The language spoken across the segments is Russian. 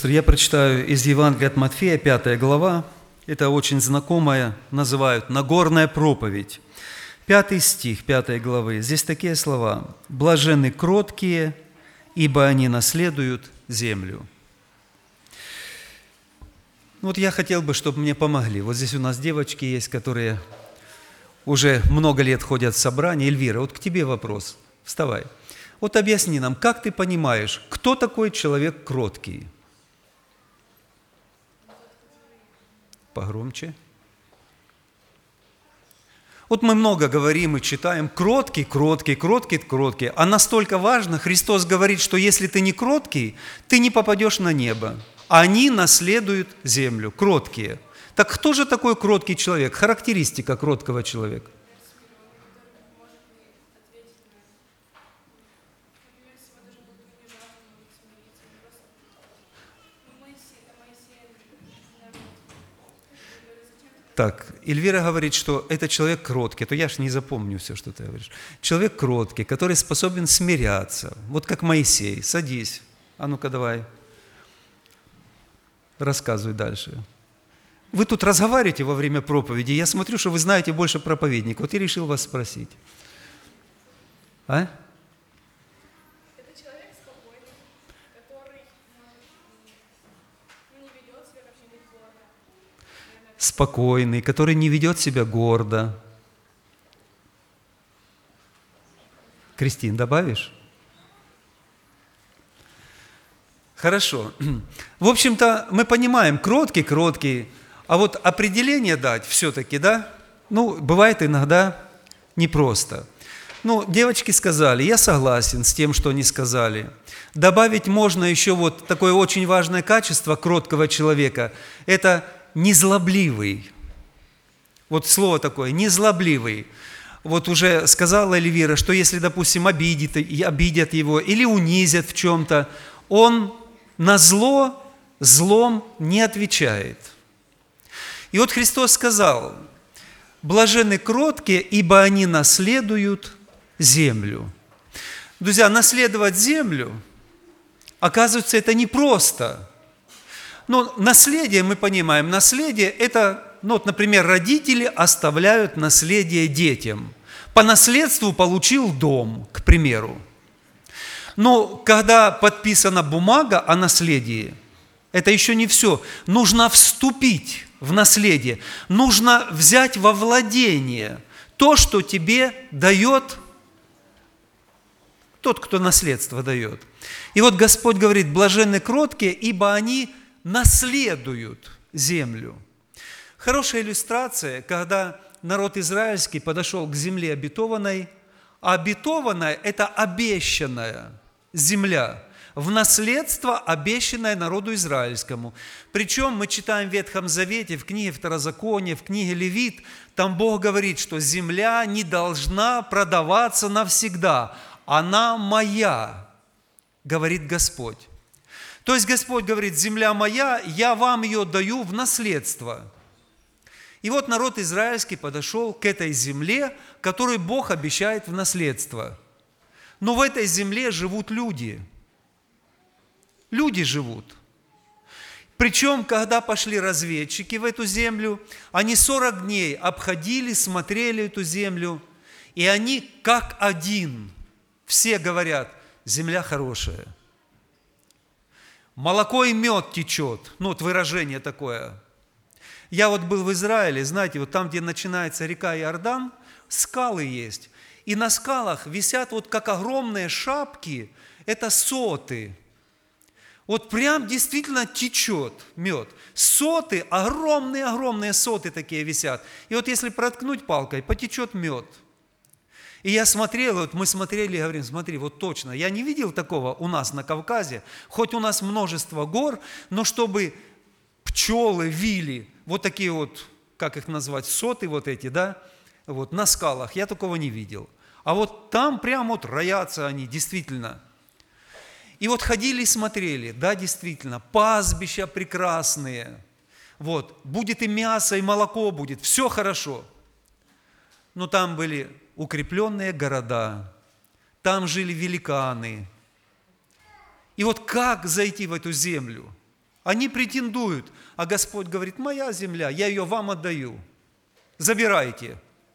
Я прочитаю из Евангелия от Матфея, 5 глава. Это очень знакомая, называют Нагорная проповедь. 5 стих 5 главы. Здесь такие слова. «Блаженны кроткие, ибо они наследуют землю». Вот я хотел бы, чтобы мне помогли. Вот здесь у нас девочки есть, которые уже много лет ходят в собрания. Эльвира, вот к тебе вопрос. Вставай. Вот объясни нам, как ты понимаешь, кто такой человек кроткий? Погромче. Вот мы много говорим и читаем, кроткий, кроткий, кроткий, кроткий. А настолько важно, Христос говорит, что если ты не кроткий, ты не попадешь на небо. Они наследуют землю, кроткие. Так кто же такой кроткий человек? Характеристика кроткого человека. Так, Эльвира говорит, что это человек кроткий, то я ж не запомню все, что ты говоришь. Человек кроткий, который способен смиряться, вот как Моисей. Садись, а ну-ка давай, рассказывай дальше. Вы тут разговариваете во время проповеди, я смотрю, что вы знаете больше проповедника, вот я решил вас спросить. А? Спокойный, который не ведет себя гордо. Кристин, добавишь? Хорошо. В общем-то, мы понимаем, кроткий, а вот определение дать все-таки, да? Ну, бывает иногда непросто. Ну, девочки сказали, я согласен с тем, что они сказали. Добавить можно еще вот такое очень важное качество кроткого человека – это незлобливый. Вот слово такое, незлобливый. Вот уже сказала Эльвира, что если, допустим, обидят его или унизят в чем-то, он на зло злом не отвечает. И вот Христос сказал, блаженны кроткие, ибо они наследуют землю. Друзья, наследовать землю, оказывается, это непросто. Но наследие, мы понимаем, наследие – это, ну, вот, например, родители оставляют наследие детям. По наследству получил дом, к примеру. Но когда подписана бумага о наследии, это еще не все. Нужно вступить в наследие. Нужно взять во владение то, что тебе дает тот, кто наследство дает. И вот Господь говорит, блаженны кроткие, ибо они наследуют землю. Хорошая иллюстрация, когда народ израильский подошел к земле обетованной, а обетованная – это обещанная земля, в наследство обещанное народу израильскому. Причем мы читаем в Ветхом Завете, в книге Второзакония, в книге Левит, там Бог говорит, что земля не должна продаваться навсегда, она моя, говорит Господь. То есть Господь говорит, земля моя, я вам ее даю в наследство. И вот народ израильский подошел к этой земле, которую Бог обещает в наследство. Но в этой земле живут люди. Люди живут. Причем, когда пошли разведчики в эту землю, они 40 дней обходили, смотрели эту землю, и они как один, все говорят, земля хорошая. Молоко и мед течет. Ну, вот выражение такое. Я вот был в Израиле, знаете, вот там, где начинается река Иордан, скалы есть. И на скалах висят вот как огромные шапки, это соты. Вот прям действительно течет мед. Соты, огромные соты такие висят. И вот если проткнуть палкой, потечет мед. И я смотрел, вот мы смотрели и говорим, смотри, вот точно, я не видел такого у нас на Кавказе, хоть у нас множество гор, но чтобы пчелы вили, вот такие вот, как их назвать, соты вот эти, да, вот на скалах, я такого не видел. А вот там прям вот роятся они, действительно. И вот ходили и смотрели, да, действительно, пастбища прекрасные, вот, будет и мясо, и молоко будет, все хорошо. Но там были укрепленные города, там жили великаны. И вот как зайти в эту землю? Они претендуют, а Господь говорит: моя земля, я ее вам отдаю, забирайте.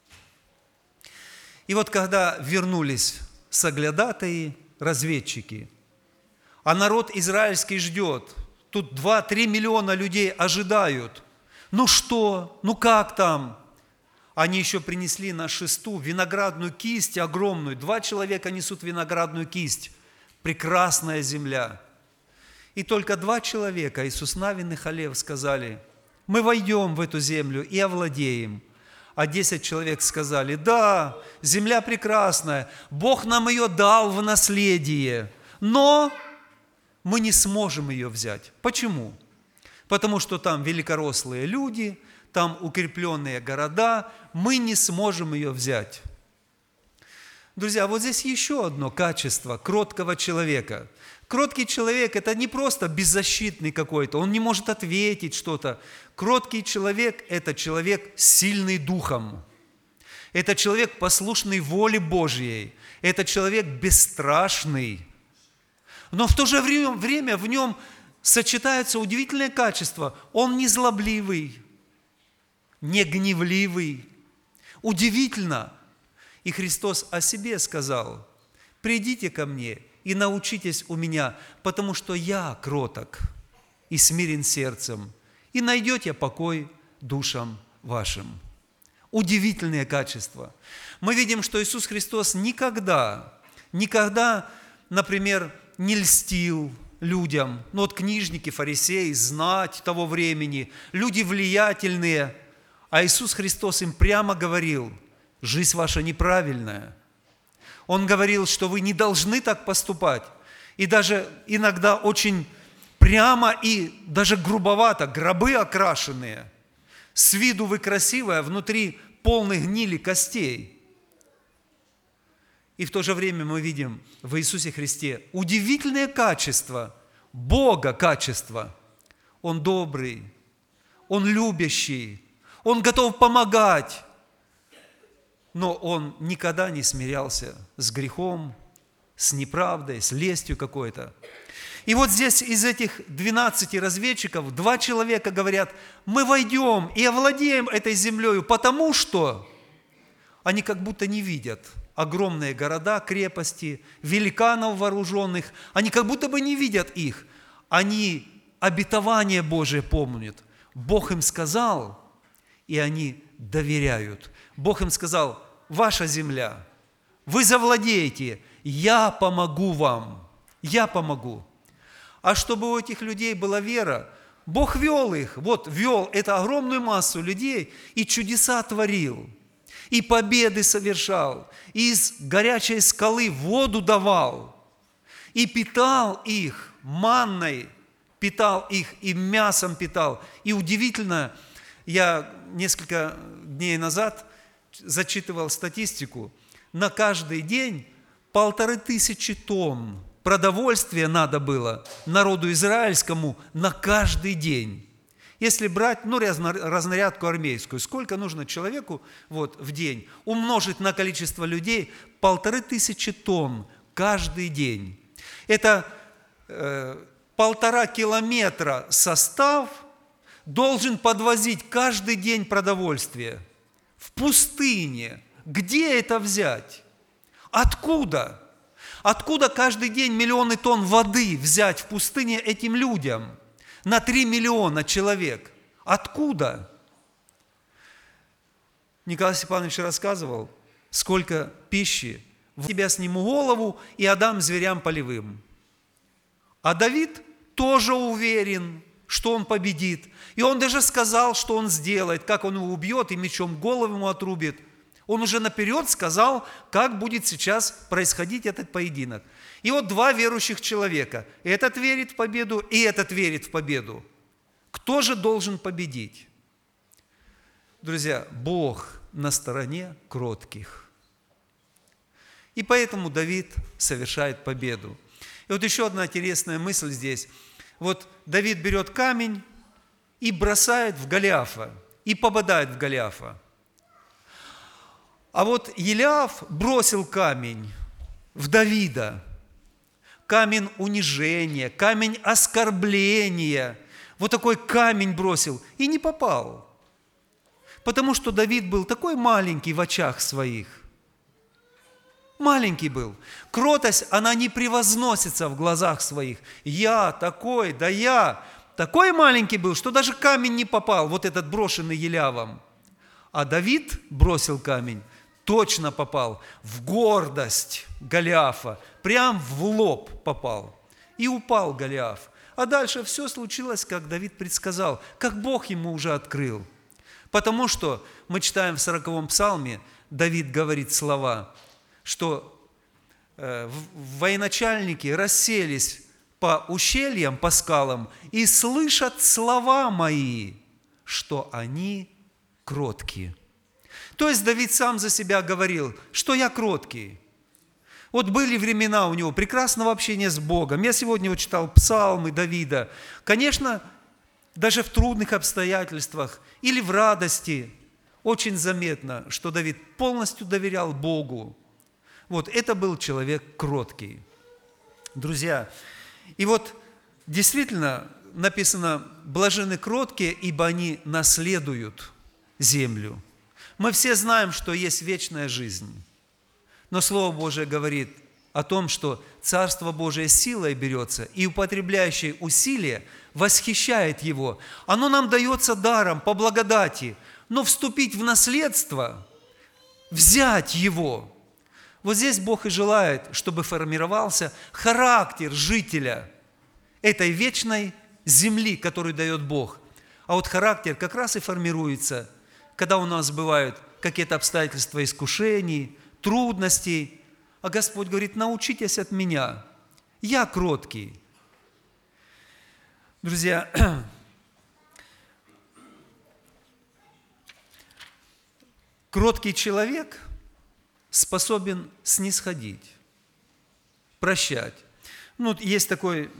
И вот когда вернулись соглядатаи, разведчики, а народ израильский ждет, тут 2-3 миллиона людей ожидают, ну что, ну как там? Они еще принесли на шесту виноградную кисть огромную, 2 человека несут виноградную кисть, прекрасная земля. И только 2 человека, Иисус Навин и Халев, сказали: мы войдем в эту землю и овладеем. А 10 человек сказали: да, земля прекрасная, Бог нам ее дал в наследие, но мы не сможем ее взять. Почему? Потому что там великорослые люди, там укрепленные города, мы не сможем ее взять. Друзья, вот здесь еще одно качество кроткого человека. Кроткий человек – это не просто беззащитный какой-то, он не может ответить что-то. Кроткий человек – это человек сильный духом. Это человек, послушный воле Божьей. Это человек бесстрашный. Но в то же время в нем сочетаются удивительные качества. Он не злобливый, не гневливый. Удивительно. И Христос о себе сказал: придите ко мне и научитесь у меня, потому что я кроток и смирен сердцем, и найдете покой душам вашим. Удивительные качества. Мы видим, что Иисус Христос никогда, например, не льстил людям. Ну вот книжники, фарисеи, знать того времени, люди влиятельные. А Иисус Христос им прямо говорил: жизнь ваша неправильная. Он говорил, что вы не должны так поступать. И даже иногда очень прямо и даже грубовато, гробы окрашенные. С виду вы красивая, внутри полны гнили костей. И в то же время мы видим в Иисусе Христе удивительное качество, Бога качество. Он добрый, Он любящий, Он готов помогать. Но Он никогда не смирялся с грехом, с неправдой, с лестью какой-то. И вот здесь из этих 12 разведчиков 2 человека говорят: мы войдем и овладеем этой землей, потому что они как будто не видят огромные города, крепости, великанов вооруженных. Они как будто бы не видят их. Они обетование Божие помнят. Бог им сказал, и они доверяют. Бог им сказал: ваша земля, вы завладеете, я помогу вам, я помогу. А чтобы у этих людей была вера, Бог вел их, вел эту огромную массу людей и чудеса творил, и победы совершал, и из горячей скалы воду давал, и питал их манной, питал их и мясом питал. И удивительно, я несколько дней назад зачитывал статистику, на каждый день 1500 тонн продовольствия надо было народу израильскому на каждый день. Если брать, разнарядку армейскую, сколько нужно человеку в день, умножить на количество людей, 1500 тонн каждый день. Это 1,5 километра состав должен подвозить каждый день продовольствие. В пустыне. Где это взять? Откуда? Откуда каждый день миллионы тонн воды взять в пустыне этим людям? На 3 миллиона человек. Откуда? Николай Степанович рассказывал, сколько пищи. В тебя сниму голову и отдам зверям полевым. А Давид тоже уверен, что он победит. И он даже сказал, что он сделает, как он его убьет и мечом голову ему отрубит. Он уже наперед сказал, как будет сейчас происходить этот поединок. И вот 2 верующих человека. Этот верит в победу, и этот верит в победу. Кто же должен победить? Друзья, Бог на стороне кротких. И поэтому Давид совершает победу. И вот еще одна интересная мысль здесь. Вот Давид берет камень и бросает в Голиафа, и попадает в Голиафа. А вот Елиаф бросил камень в Давида. Камень унижения, камень оскорбления. Вот такой камень бросил и не попал. Потому что Давид был такой маленький в очах своих. Маленький был. Кротость, она не превозносится в глазах своих. Я такой, да я такой маленький был, что даже камень не попал, вот этот брошенный Елиавом. А Давид бросил камень, точно попал в гордость Голиафа, прям в лоб попал. И упал Голиаф. А дальше все случилось, как Давид предсказал, как Бог ему уже открыл. Потому что мы читаем в 40-м псалме, Давид говорит слова, что военачальники расселись по ущельям, по скалам, и слышат слова мои, что они кроткие. То есть Давид сам за себя говорил, что я кроткий. Вот были времена у него прекрасного общения с Богом. Я сегодня вот читал псалмы Давида. Конечно, даже в трудных обстоятельствах или в радости очень заметно, что Давид полностью доверял Богу. Вот это был человек кроткий. Друзья, и вот действительно написано, блаженны кроткие, ибо они наследуют землю. Мы все знаем, что есть вечная жизнь. Но Слово Божие говорит о том, что Царство Божие силой берется, и употребляющий усилие восхищает его. Оно нам дается даром, по благодати, но вступить в наследство, взять его. Вот здесь Бог и желает, чтобы формировался характер жителя этой вечной земли, которую дает Бог. А вот характер как раз и формируется, когда у нас бывают какие-то обстоятельства искушений, трудностей, а Господь говорит, научитесь от меня, я кроткий. Друзья, кроткий человек способен снисходить, прощать. Ну, есть такой,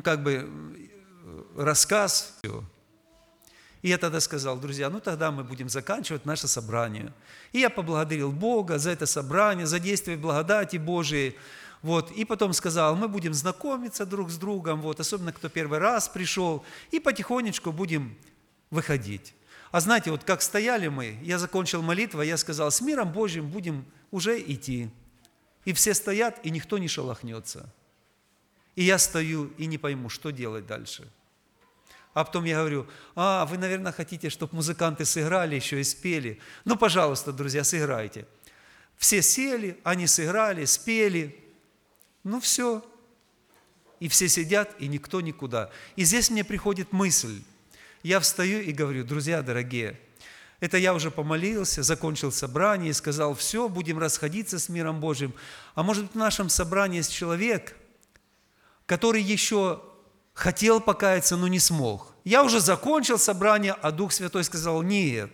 рассказ. И я тогда сказал, друзья, тогда мы будем заканчивать наше собрание. И я поблагодарил Бога за это собрание, за действие благодати Божией. Вот. И потом сказал, мы будем знакомиться друг с другом, вот, особенно кто первый раз пришел, и потихонечку будем выходить. А знаете, вот как стояли мы, я закончил молитву, я сказал, с миром Божьим будем уже идти. И все стоят, и никто не шелохнется. И я стою и не пойму, что делать дальше. А потом я говорю, вы, наверное, хотите, чтобы музыканты сыграли еще и спели. Ну, пожалуйста, друзья, сыграйте. Все сели, они сыграли, спели. Ну, все. И все сидят, и никто никуда. И здесь мне приходит мысль. Я встаю и говорю, друзья дорогие, это я уже помолился, закончил собрание и сказал, все, будем расходиться с миром Божьим. А может быть, в нашем собрании есть человек, который еще хотел покаяться, но не смог. Я уже закончил собрание, а Дух Святой сказал, нет,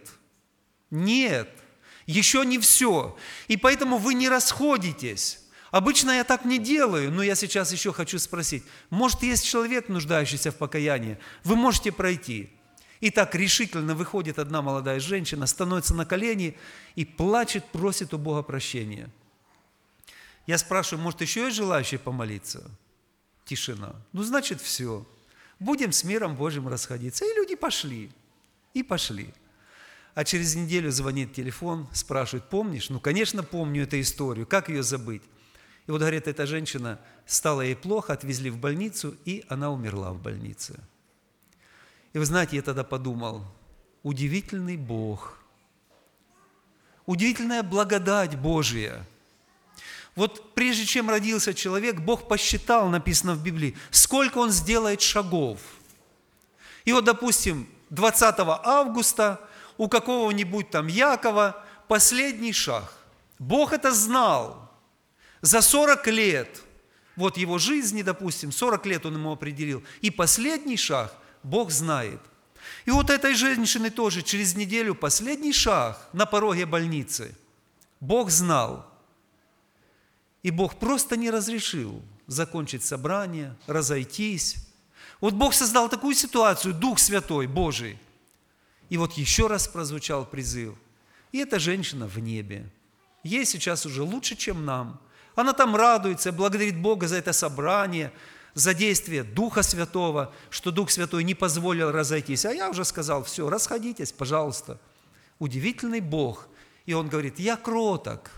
еще не все. И поэтому вы не расходитесь. Обычно я так не делаю, но я сейчас еще хочу спросить, может, есть человек, нуждающийся в покаянии, вы можете пройти. И так решительно выходит одна молодая женщина, становится на колени и плачет, просит у Бога прощения. Я спрашиваю, может, еще есть желающие помолиться? Тишина. Значит, все. Будем с миром Божьим расходиться. И люди пошли. И пошли. А через неделю звонит телефон, спрашивает, помнишь? Конечно, помню эту историю. Как ее забыть? И вот, говорит, эта женщина, стало ей плохо, отвезли в больницу, и она умерла в больнице. И вы знаете, я тогда подумал, удивительный Бог, удивительная благодать Божия. Вот прежде чем родился человек, Бог посчитал, написано в Библии, сколько он сделает шагов. И вот, допустим, 20 августа у какого-нибудь там Якова последний шаг. Бог это знал. За 40 лет, вот его жизни, допустим, 40 лет он ему определил. И последний шаг Бог знает. И вот этой женщины тоже через неделю последний шаг на пороге больницы. Бог знал. И Бог просто не разрешил закончить собрание, разойтись. Вот Бог создал такую ситуацию, Дух Святой, Божий. И вот еще раз прозвучал призыв. И эта женщина в небе. Ей сейчас уже лучше, чем нам. Она там радуется, благодарит Бога за это собрание, за действие Духа Святого, что Дух Святой не позволил разойтись. А я уже сказал, все, расходитесь, пожалуйста. Удивительный Бог. И Он говорит, я кроток.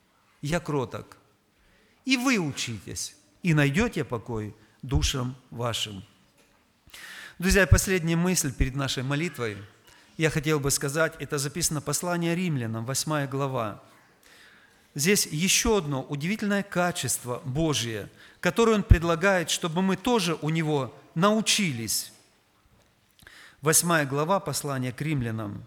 И вы учитесь, и найдете покой душам вашим. Друзья, последняя мысль перед нашей молитвой. Я хотел бы сказать, это записано в послании Римлянам, 8 глава. Здесь еще одно удивительное качество Божие, которое Он предлагает, чтобы мы тоже у Него научились. 8 глава послания к Римлянам.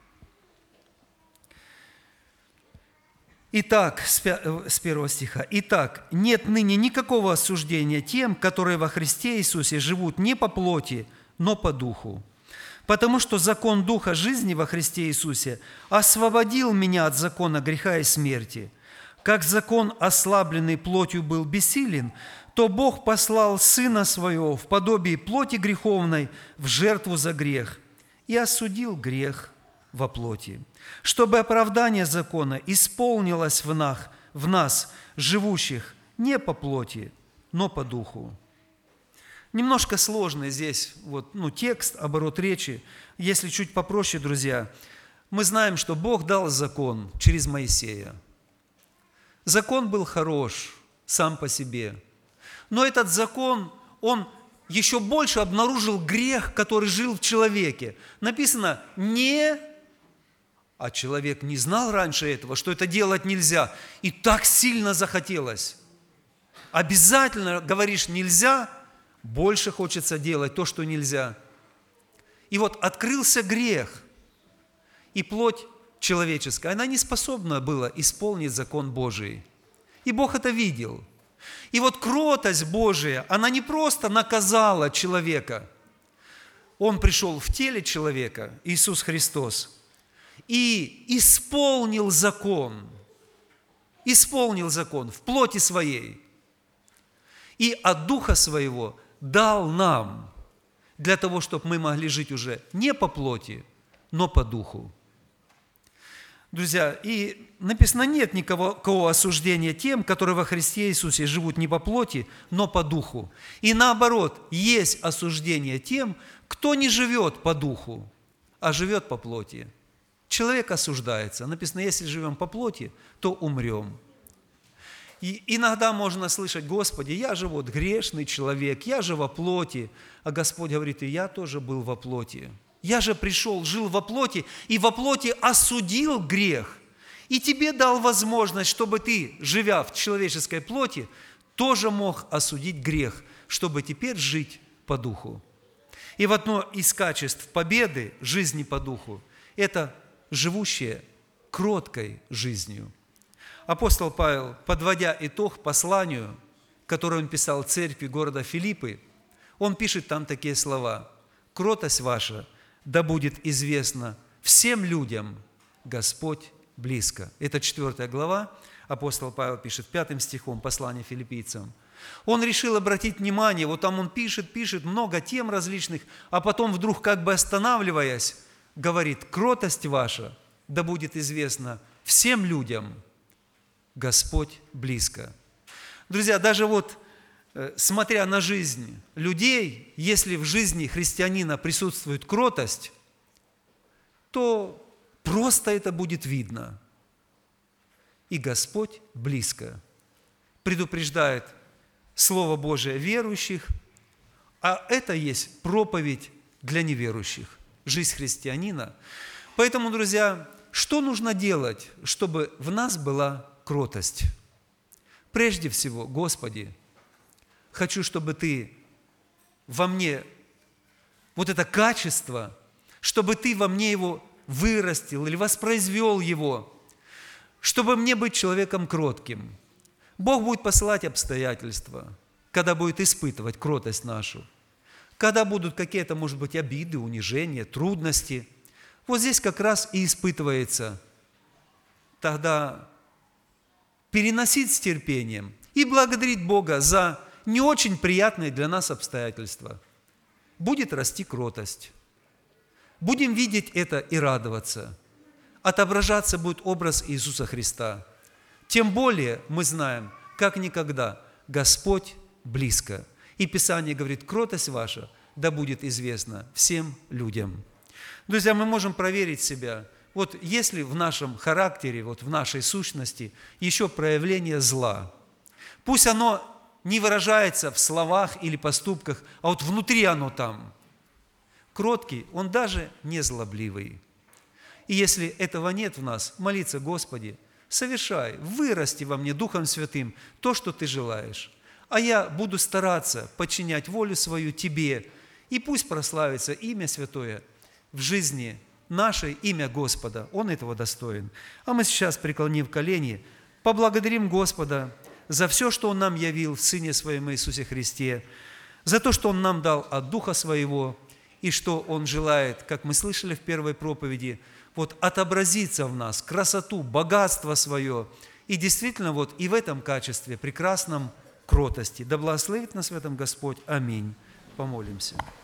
Итак, с 1 стиха. «Итак, нет ныне никакого осуждения тем, которые во Христе Иисусе живут не по плоти, но по духу. Потому что закон Духа жизни во Христе Иисусе освободил меня от закона греха и смерти. Как закон, ослабленный плотью, был бессилен, то Бог послал Сына Своего в подобии плоти греховной в жертву за грех и осудил грех во плоти, чтобы оправдание закона исполнилось в нас, живущих не по плоти, но по духу». Немножко сложный здесь текст, оборот речи. Если чуть попроще, друзья, мы знаем, что Бог дал закон через Моисея. Закон был хорош сам по себе, но этот закон, он еще больше обнаружил грех, который жил в человеке. Написано «не», а человек не знал раньше этого, что это делать нельзя, и так сильно захотелось. Обязательно говоришь «нельзя», больше хочется делать то, что нельзя. И вот открылся грех, и плоть человеческая, она не способна была исполнить закон Божий. И Бог это видел. И вот кротость Божия, она не просто наказала человека. Он пришел в теле человека, Иисус Христос, и исполнил закон в плоти своей. И от Духа Своего дал нам, для того, чтобы мы могли жить уже не по плоти, но по Духу. Друзья, и написано, нет никакого осуждения тем, которые во Христе Иисусе живут не по плоти, но по Духу. И наоборот, есть осуждение тем, кто не живет по Духу, а живет по плоти. Человек осуждается. Написано, если живем по плоти, то умрем. И иногда можно слышать: Господи, я же вот грешный человек, я же во плоти. А Господь говорит: и я тоже был во плоти. Я же пришел, жил во плоти, и во плоти осудил грех. И тебе дал возможность, чтобы ты, живя в человеческой плоти, тоже мог осудить грех, чтобы теперь жить по духу. И в одно из качеств победы жизни по духу – это живущее кроткой жизнью. Апостол Павел, подводя итог посланию, которое он писал церкви города Филиппы, он пишет там такие слова: «Кротость ваша да будет известна всем людям, Господь близко». Это 4 глава, апостол Павел пишет 5 стихом послания филиппийцам. Он решил обратить внимание, вот там он пишет много тем различных, а потом вдруг, как бы останавливаясь, говорит: «Кротость ваша да будет известна всем людям, Господь близко». Друзья, даже вот смотря на жизнь людей, если в жизни христианина присутствует кротость, то просто это будет видно. И Господь близко. Предупреждает Слово Божие верующих, а это есть проповедь для неверующих, жизнь христианина. Поэтому, друзья, что нужно делать, чтобы в нас была кротость? Прежде всего, Господи, хочу, чтобы Ты во мне, вот это качество, чтобы Ты во мне его вырастил или воспроизвел его, чтобы мне быть человеком кротким. Бог будет посылать обстоятельства, когда будет испытывать кротость нашу, когда будут какие-то, может быть, обиды, унижения, трудности. Вот здесь как раз и испытывается тогда переносить с терпением и благодарить Бога за не очень приятные для нас обстоятельства. Будет расти кротость. Будем видеть это и радоваться. Отображаться будет образ Иисуса Христа. Тем более мы знаем, как никогда, Господь близко. И Писание говорит, кротость ваша да будет известна всем людям. Друзья, мы можем проверить себя. Вот если в нашем характере, вот в нашей сущности еще проявление зла, пусть оно не выражается в словах или поступках, а вот внутри оно там. Кроткий, он даже не злобливый. И если этого нет в нас, молиться: Господи, совершай, вырасти во мне Духом Святым то, что Ты желаешь. А я буду стараться подчинять волю свою Тебе, и пусть прославится имя Святое в жизни нашей, имя Господа. Он этого достоин. А мы сейчас, преклонив колени, поблагодарим Господа за все, что Он нам явил в Сыне Своем Иисусе Христе, за то, что Он нам дал от Духа Своего, и что Он желает, как мы слышали в первой проповеди, вот отобразиться в нас, красоту, богатство свое, и действительно вот и в этом качестве прекрасном кротости. Да благословит нас в этом Господь. Аминь. Помолимся.